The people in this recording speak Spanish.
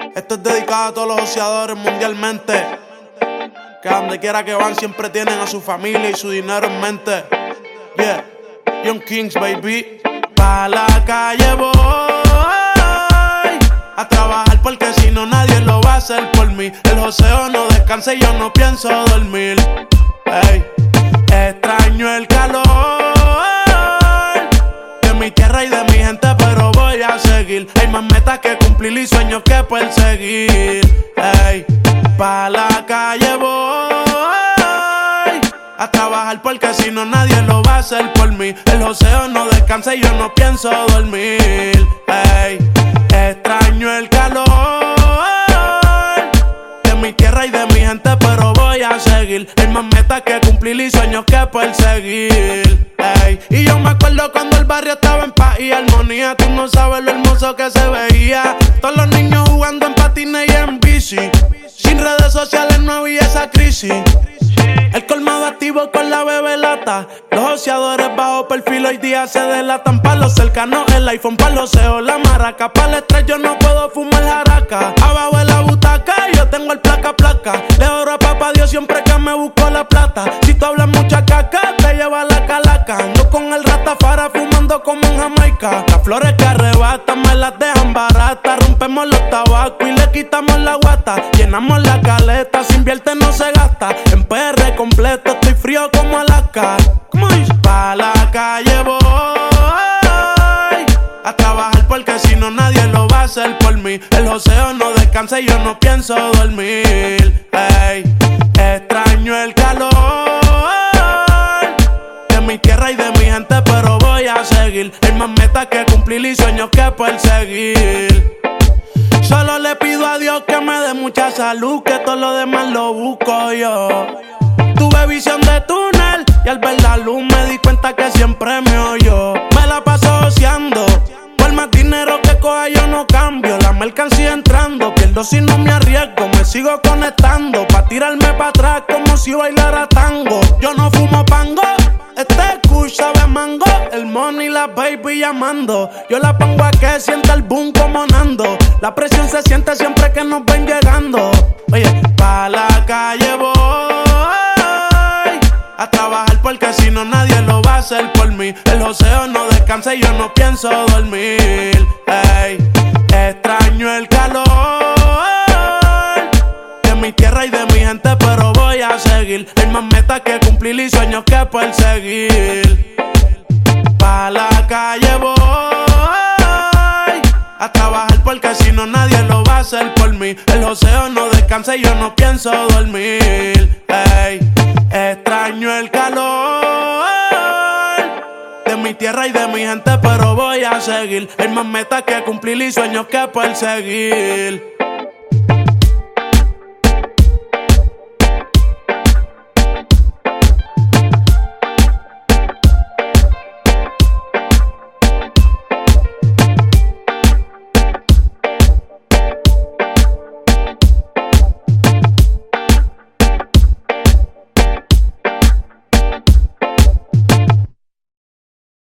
Esto es dedicado a todos los joseadores mundialmente, que a donde quiera que van siempre tienen a su familia y su dinero en mente. Yeah, Young Kings, baby. Pa' la calle voy a trabajar porque si no nadie lo va a hacer por mí. El joseo no descansa y yo no pienso dormir. Ey, extraño el calor de mi tierra y de mi gente, pero voy a seguir. Hay más metas que cumplir y sueños que perseguir. Ey, pa' la calle voy a trabajar porque si no nadie lo va a hacer por mí. El joseo no descansa y yo no pienso dormir. Ey, extraño el calor de mi tierra y de mi gente, pero voy a seguir. Hay más metas que cumplir y sueños que perseguir. Ey, y yo me acuerdo cuando el barrio estaba en paz y armonía. Tú no sabes lo hermoso que se veía. Todos los niños jugando en patines y en bici. Sin redes sociales no había esa crisis. El colmado activo con la bebelata. Los joseadores bajo perfil hoy día se delatan. Pa' los cercanos el iPhone, pa' los ceos la maraca. Pa' el estrés yo no puedo fumar jaraca. Abajo de la butaca yo tengo el placa. Le oro a papá Dios siempre que me busco la plata. Si tú hablas mucha caca te lleva la calaca. Ando con el ratafara fumando como en Jamaica. Las flores que arrebatan me las dejan baratas. Rompemos los tabacos y le quitamos la guata. Llenamos la caleta, si invierte no se gasta. En PR completo, estoy frío como Alaska. Pa' la calle voy a trabajar porque si no nadie lo va a hacer por mí. El joseo no descansa y yo no pienso dormir. Ey, extraño el calor de mi tierra y de mi gente, pero voy a seguir. Hay más metas que cumplir y sueños que perseguir. Solo le pido a Dios que me dé mucha salud, que todo lo demás lo busco yo. Tuve visión de túnel y al ver la luz me di cuenta que siempre me oyó. Me la paso joseando, por más dinero que coja yo no cambio. La mercancía entrando, pierdo si no me arriesgo. Me sigo conectando, pa' tirarme pa' atrás como si bailara tango. Yo no fumo pango, este kush sabe a mango. El money y la baby llamando. Yo la pongo a que sienta el boom como Nando. La presión se siente siempre que nos ven llegando. Oye, pa' la calle voy a trabajar porque si no nadie lo va a hacer por mí. El joseo no descansa y yo no pienso dormir. Ey, extraño el calor de mi tierra y de mi gente, pero voy a seguir. Hay más metas que cumplir y sueños que perseguir. Pa' la calle voy a trabajar porque si no nadie lo va a hacer por mí. El joseo no descansa y yo no pienso dormir. Ey, extraño el calor de mi tierra y de mi gente, pero voy a seguir. Hay más metas que cumplir y sueños que perseguir.